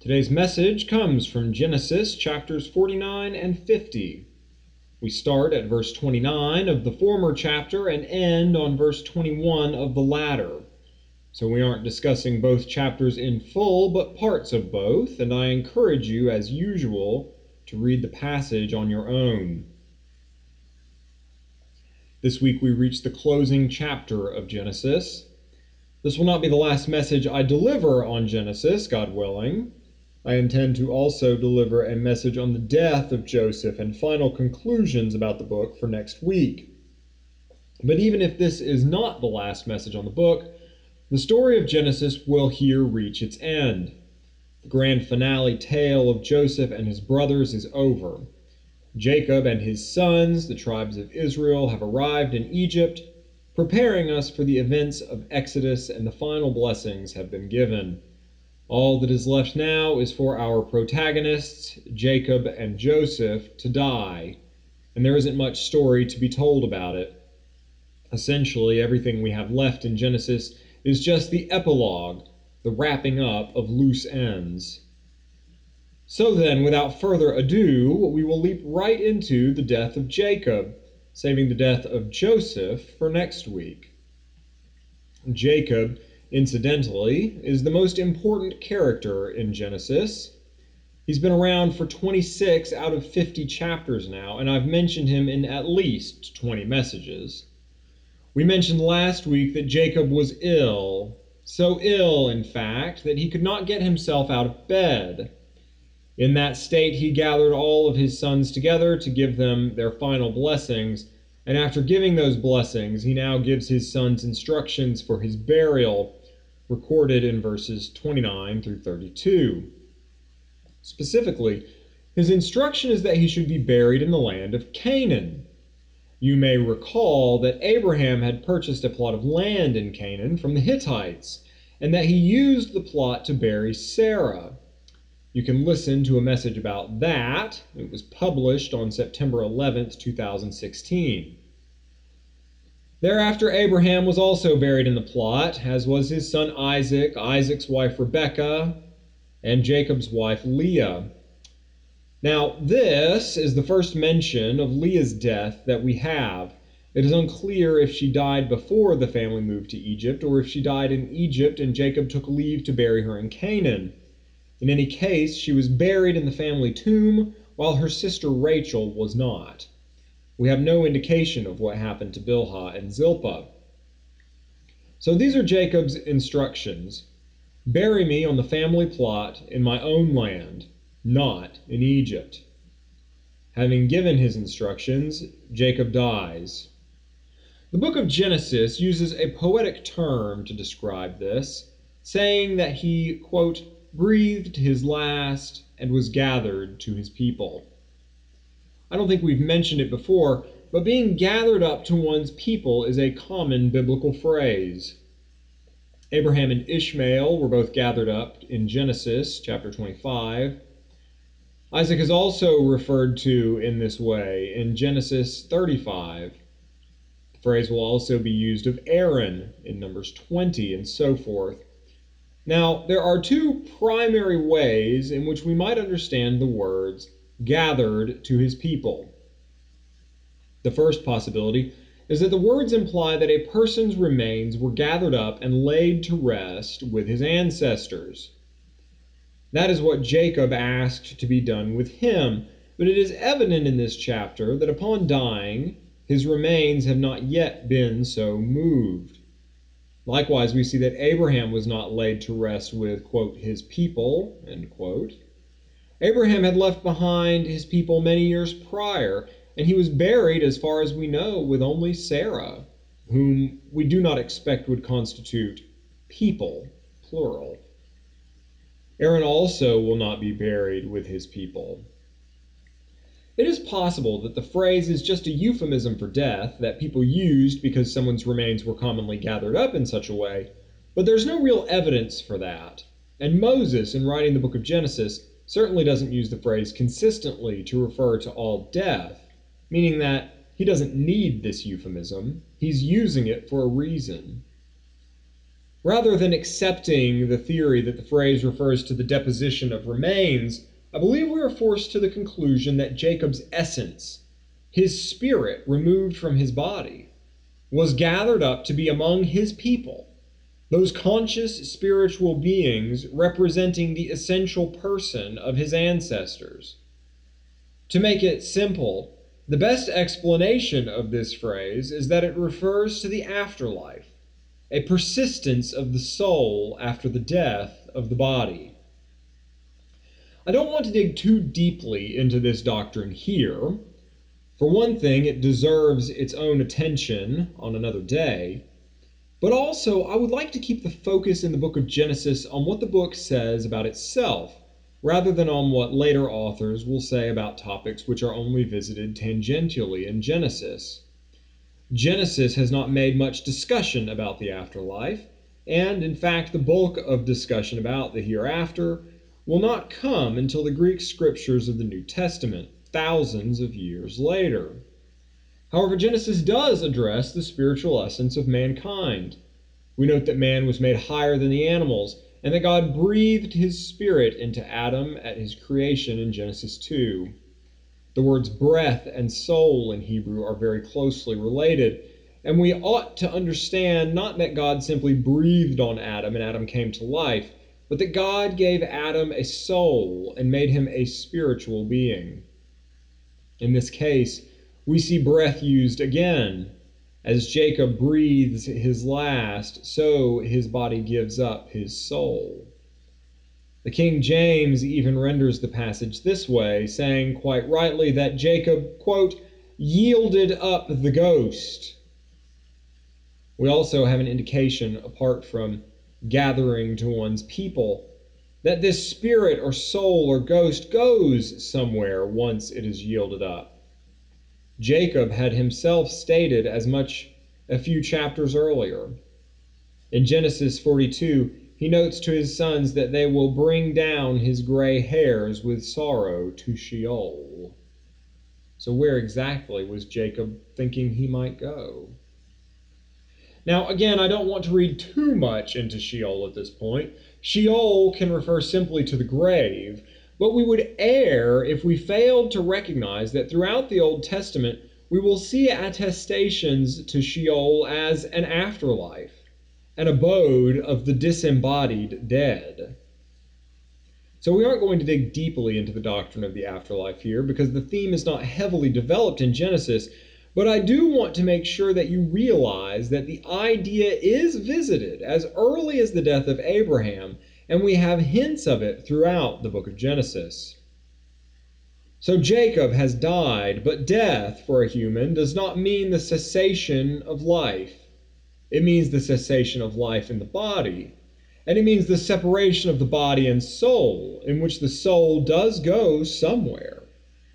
Today's message comes from Genesis chapters 49 and 50. We start at verse 29 of the former chapter and end on verse 21 of the latter. So we aren't discussing both chapters in full, but parts of both, and I encourage you, as usual, to read the passage on your own. This week we reach the closing chapter of Genesis. This will not be the last message I deliver on Genesis, God willing. I intend to also deliver a message on the death of Joseph and final conclusions about the book for next week. But even if this is not the last message on the book, the story of Genesis will here reach its end. The grand finale tale of Joseph and his brothers is over. Jacob and his sons, the tribes of Israel, have arrived in Egypt, preparing us for the events of Exodus, and the final blessings have been given. All that is left now is for our protagonists, Jacob and Joseph, to die, and there isn't much story to be told about it. Essentially, everything we have left in Genesis is just the epilogue, the wrapping up of loose ends. So then, without further ado, we will leap right into the death of Jacob, saving the death of Joseph for next week. Jacob, incidentally, is the most important character in Genesis. He's been around for 26 out of 50 chapters now, and I've mentioned him in at least 20 messages. We mentioned last week that Jacob was ill, so ill, in fact, that he could not get himself out of bed. In that state, he gathered all of his sons together to give them their final blessings, and after giving those blessings, he now gives his sons instructions for his burial, recorded in verses 29 through 32. Specifically, his instruction is that he should be buried in the land of Canaan. You may recall that Abraham had purchased a plot of land in Canaan from the Hittites, and that he used the plot to bury Sarah. You can listen to a message about that. It was published on September 11th, 2016. Thereafter, Abraham was also buried in the plot, as was his son Isaac, Isaac's wife Rebekah, and Jacob's wife Leah. Now, this is the first mention of Leah's death that we have. It is unclear if she died before the family moved to Egypt, or if she died in Egypt and Jacob took leave to bury her in Canaan. In any case, she was buried in the family tomb, while her sister Rachel was not. We have no indication of what happened to Bilhah and Zilpah. So these are Jacob's instructions. Bury me on the family plot in my own land, not in Egypt. Having given his instructions, Jacob dies. The book of Genesis uses a poetic term to describe this, saying that he, quote, breathed his last and was gathered to his people. I don't think we've mentioned it before, but being gathered up to one's people is a common biblical phrase. Abraham and Ishmael were both gathered up in Genesis chapter 25. Isaac is also referred to in this way in Genesis 35. The phrase will also be used of Aaron in Numbers 20 and so forth. Now, there are two primary ways in which we might understand the words gathered to his people. The first possibility is that the words imply that a person's remains were gathered up and laid to rest with his ancestors. That is what Jacob asked to be done with him, but it is evident in this chapter that upon dying, his remains have not yet been so moved. Likewise, we see that Abraham was not laid to rest with, quote, his people, end quote. Abraham had left behind his people many years prior, and he was buried, as far as we know, with only Sarah, whom we do not expect would constitute people, plural. Aaron also will not be buried with his people. It is possible that the phrase is just a euphemism for death that people used because someone's remains were commonly gathered up in such a way, but there's no real evidence for that. And Moses, in writing the book of Genesis, certainly doesn't use the phrase consistently to refer to all death, meaning that he doesn't need this euphemism. He's using it for a reason. Rather than accepting the theory that the phrase refers to the deposition of remains, I believe we are forced to the conclusion that Jacob's essence, his spirit removed from his body, was gathered up to be among his people, those conscious spiritual beings representing the essential person of his ancestors. To make it simple, the best explanation of this phrase is that it refers to the afterlife, a persistence of the soul after the death of the body. I don't want to dig too deeply into this doctrine here. For one thing, it deserves its own attention on another day. But also, I would like to keep the focus in the book of Genesis on what the book says about itself, rather than on what later authors will say about topics which are only visited tangentially in Genesis. Genesis has not made much discussion about the afterlife, and in fact the bulk of discussion about the hereafter will not come until the Greek scriptures of the New Testament, thousands of years later. However, Genesis does address the spiritual essence of mankind. We note that man was made higher than the animals, and that God breathed his spirit into Adam at his creation in Genesis 2. The words breath and soul in Hebrew are very closely related, and we ought to understand not that God simply breathed on Adam and Adam came to life, but that God gave Adam a soul and made him a spiritual being. In this case, we see breath used again. As Jacob breathes his last, so his body gives up his soul. The King James even renders the passage this way, saying quite rightly that Jacob, quote, yielded up the ghost. We also have an indication, apart from gathering to one's people, that this spirit or soul or ghost goes somewhere once it is yielded up. Jacob had himself stated as much a few chapters earlier. In Genesis 42, he notes to his sons that they will bring down his gray hairs with sorrow to Sheol. So where exactly was Jacob thinking he might go? Now, again, I don't want to read too much into Sheol at this point. Sheol can refer simply to the grave, but we would err if we failed to recognize that throughout the Old Testament we will see attestations to Sheol as an afterlife, an abode of the disembodied dead. So we aren't going to dig deeply into the doctrine of the afterlife here because the theme is not heavily developed in Genesis, but I do want to make sure that you realize that the idea is visited as early as the death of Abraham, and we have hints of it throughout the book of Genesis. So Jacob has died, but death for a human does not mean the cessation of life. It means the cessation of life in the body, and it means the separation of the body and soul, in which the soul does go somewhere.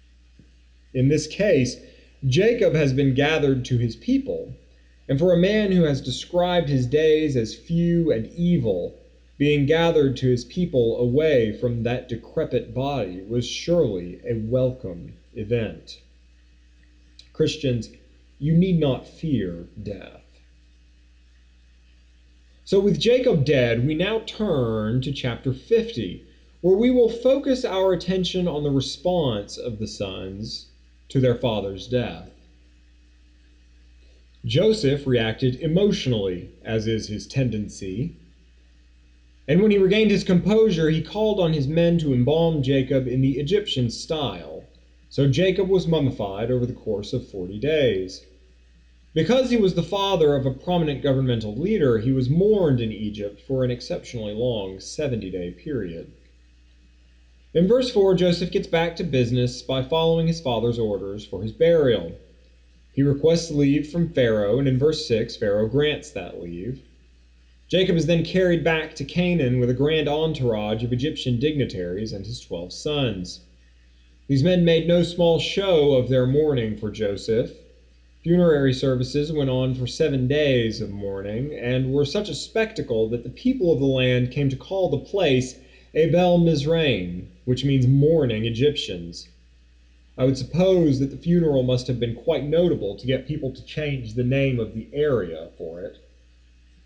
In this case, Jacob has been gathered to his people, and for a man who has described his days as few and evil, being gathered to his people away from that decrepit body was surely a welcome event. Christians, you need not fear death. So with Jacob dead, we now turn to chapter 50, where we will focus our attention on the response of the sons to their father's death. Joseph reacted emotionally, as is his tendency, and when he regained his composure, he called on his men to embalm Jacob in the Egyptian style. So Jacob was mummified over the course of 40 days. Because he was the father of a prominent governmental leader, he was mourned in Egypt for an exceptionally long 70-day period. In verse 4, Joseph gets back to business by following his father's orders for his burial. He requests leave from Pharaoh, and in verse 6, Pharaoh grants that leave. Jacob is then carried back to Canaan with a grand entourage of Egyptian dignitaries and his 12 sons. These men made no small show of their mourning for Joseph. Funerary services went on for 7 days of mourning and were such a spectacle that the people of the land came to call the place Abel Mizraim, which means mourning Egyptians. I would suppose that the funeral must have been quite notable to get people to change the name of the area for it.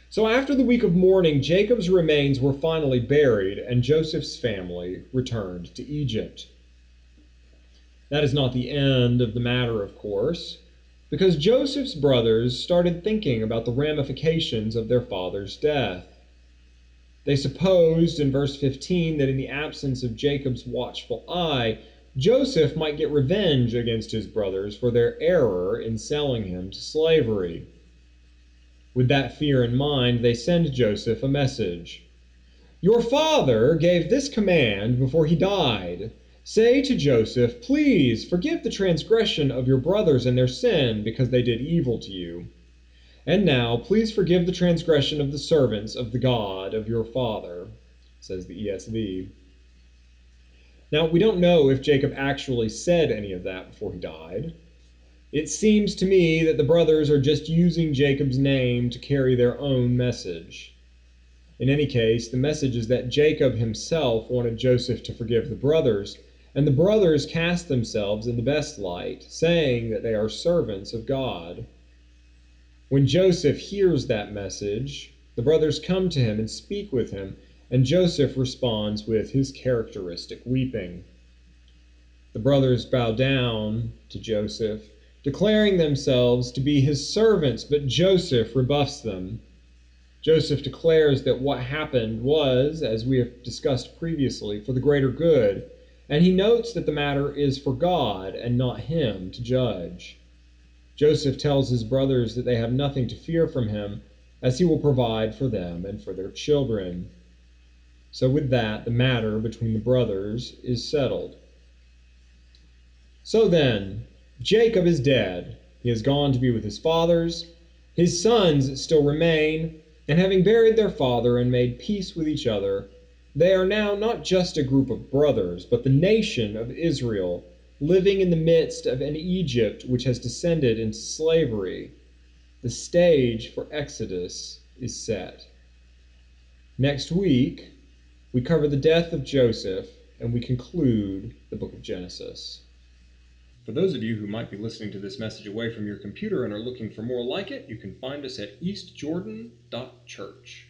So after the week of mourning, Jacob's remains were finally buried, and Joseph's family returned to Egypt. That is not the end of the matter, of course, because Joseph's brothers started thinking about the ramifications of their father's death. They supposed in verse 15 that in the absence of Jacob's watchful eye, Joseph might get revenge against his brothers for their error in selling him to slavery. With that fear in mind, they send Joseph a message. Your father gave this command before he died. Say to Joseph, please forgive the transgression of your brothers and their sin because they did evil to you. And now, please forgive the transgression of the servants of the God of your father, says the ESV. Now, we don't know if Jacob actually said any of that before he died. It seems to me that the brothers are just using Jacob's name to carry their own message. In any case, the message is that Jacob himself wanted Joseph to forgive the brothers, and the brothers cast themselves in the best light, saying that they are servants of God. When Joseph hears that message, the brothers come to him and speak with him, and Joseph responds with his characteristic weeping. The brothers bow down to Joseph, declaring themselves to be his servants, but Joseph rebuffs them. Joseph declares that what happened was, as we have discussed previously, for the greater good, and he notes that the matter is for God and not him to judge. Joseph tells his brothers that they have nothing to fear from him, as he will provide for them and for their children. So with that, the matter between the brothers is settled. So then, Jacob is dead. He has gone to be with his fathers. His sons still remain, and having buried their father and made peace with each other, they are now not just a group of brothers, but the nation of Israel, living in the midst of an Egypt which has descended into slavery. The stage for Exodus is set. Next week, we cover the death of Joseph, and we conclude the book of Genesis. For those of you who might be listening to this message away from your computer and are looking for more like it, you can find us at eastjordan.church.